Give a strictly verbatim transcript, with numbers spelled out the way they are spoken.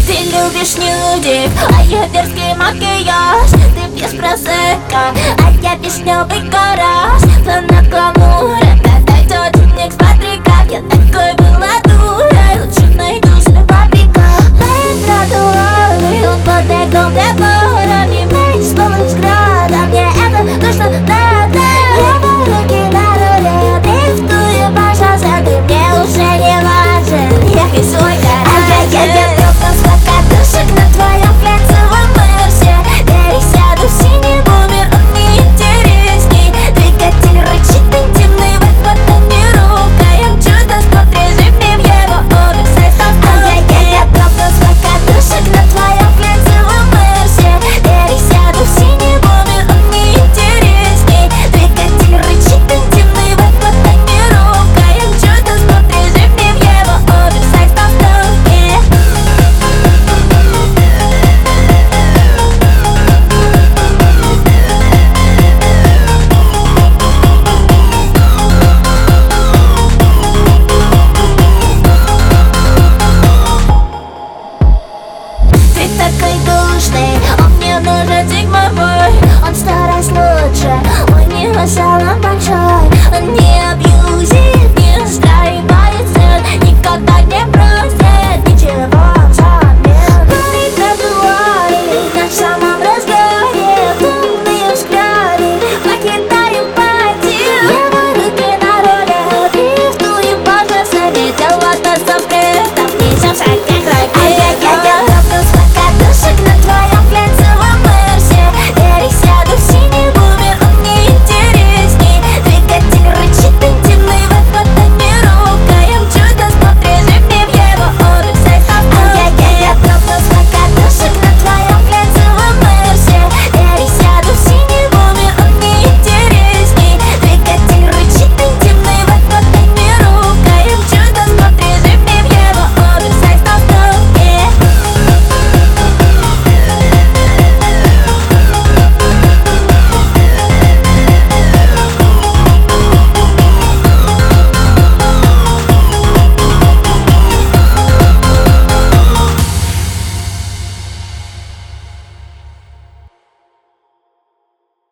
Ты любишь нюдик, а я дерзкий макияж. Ты пьешь просекко, а я вишневый гараж. Фанат гламура, дай тот денег с Патрика. Я такой была дурой, лучше найду себе папика. Мои тротуары, он под экраном прибора. Не меньше словно взгляда, мне это точно надо. Его руки на руле, дрифтую по шоссе. Ты мне уже не важен, я свой гараж. Я готов назвать катушек на твоем глянцевом мерсе. Пересяду в синий бумер, он мне интересней. Двигатель рычит интимный, вот тонировка. Я чудо смотришь, и мне в его оверсайз толстовке. Я готов назвать катушек на твоем глянцевом мерсе. Пересяду в синий бумер, он мне интересней. Двигатель рычит интимный, вот тонировка. Я чудо смотришь, и мне в его оверсайз толстовке. Ты такой душный, он мне нужен зигмовой. Он сто раз лучше, у него салон большой. Он не объем.